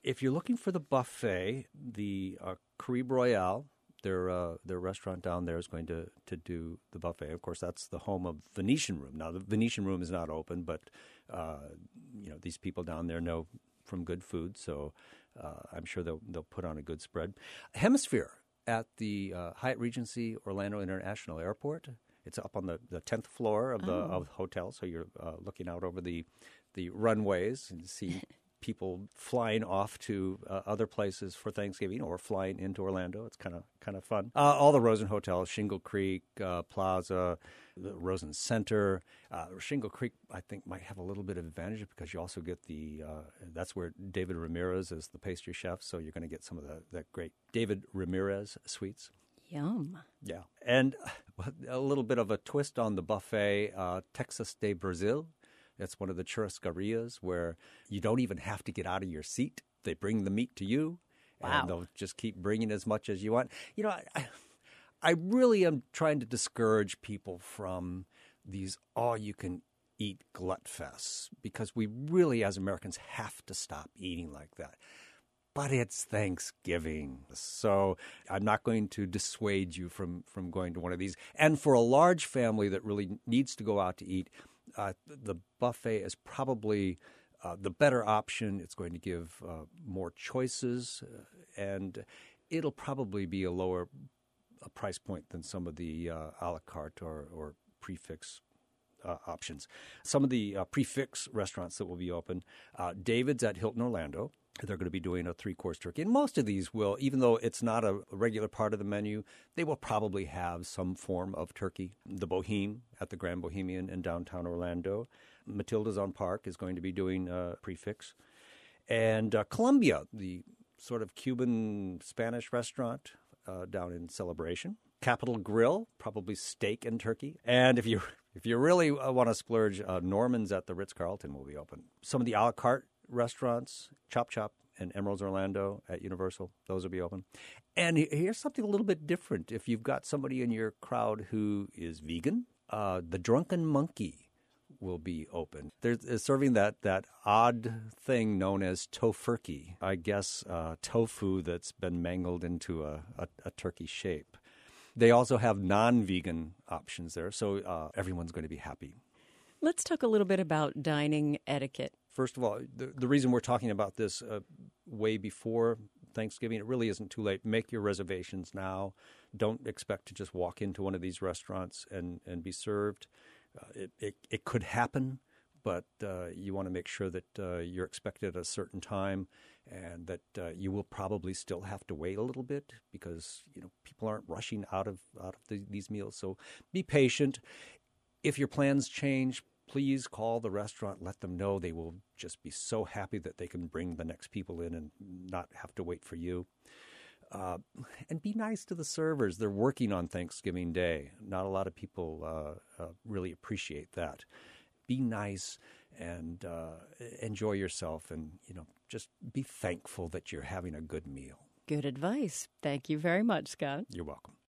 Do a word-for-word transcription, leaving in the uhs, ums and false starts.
If you're looking for the buffet, the uh, Caribe Royale, their uh, their restaurant down there is going to, to do the buffet. Of course, that's the home of Venetian Room. Now, the Venetian Room is not open, but uh, you know these people down there know from good food, so uh, I'm sure they'll they'll put on a good spread. Hemisphere at the uh, Hyatt Regency Orlando International Airport. It's up on the, the tenth floor of the Oh. of the hotel, so you're uh, looking out over the the runways and see people flying off to uh, other places for Thanksgiving or flying into Orlando. It's kind of kind of fun. Uh, all the Rosen hotels, Shingle Creek uh, Plaza, the Rosen Center. Uh, Shingle Creek, I think, might have a little bit of advantage because you also get the, uh, that's where David Ramirez is the pastry chef, so you're going to get some of the, that great David Ramirez sweets. Yum. Yeah. And a little bit of a twist on the buffet, uh, Texas de Brazil. It's one of the churrascarias where you don't even have to get out of your seat. They bring the meat to you, Wow. and they'll just keep bringing as much as you want. You know, I, I really am trying to discourage people from these all-you-can-eat glut fests because we really, as Americans, have to stop eating like that. But it's Thanksgiving, so I'm not going to dissuade you from, from going to one of these. And for a large family that really needs to go out to eat, uh, the buffet is probably uh, the better option. It's going to give uh, more choices, uh, and it'll probably be a lower a price point than some of the uh, a la carte or, or prefix uh, options. Some of the uh, prefix restaurants that will be open, uh, David's at Hilton Orlando. They're going to be doing a three-course turkey. And most of these will, even though it's not a regular part of the menu, they will probably have some form of turkey. The Boheme at the Grand Bohemian in downtown Orlando. Matilda's on Park is going to be doing a prefix. And uh, Columbia, the sort of Cuban-Spanish restaurant uh, down in Celebration. Capitol Grill, probably steak and turkey. And if you if you really uh, want to splurge, uh, Norman's at the Ritz-Carlton will be open. Some of the a la carte restaurants, Chop Chop and Emerald's Orlando at Universal, those will be open. And here's something a little bit different. If you've got somebody in your crowd who is vegan, uh, the Drunken Monkey will be open. They're, they're serving that, that odd thing known as tofurkey. I guess uh, tofu that's been mangled into a, a, a turkey shape. They also have non-vegan options there, so uh, everyone's going to be happy. Let's talk a little bit about dining etiquette. First of all, the, the reason we're talking about this uh, way before Thanksgiving, it really isn't too late. Make your reservations now. Don't expect to just walk into one of these restaurants and, and be served. Uh, it, it, it could happen, but uh, you want to make sure that uh, you're expected at a certain time and that uh, you will probably still have to wait a little bit because you know people aren't rushing out of, out of the, these meals. So be patient. If your plans change, please call the restaurant. Let them know. They will just be so happy that they can bring the next people in and not have to wait for you. Uh, and be nice to the servers. They're working on Thanksgiving Day. Not a lot of people uh, uh, really appreciate that. Be nice and uh, enjoy yourself and, you know, just be thankful that you're having a good meal. Good advice. Thank you very much, Scott. You're welcome.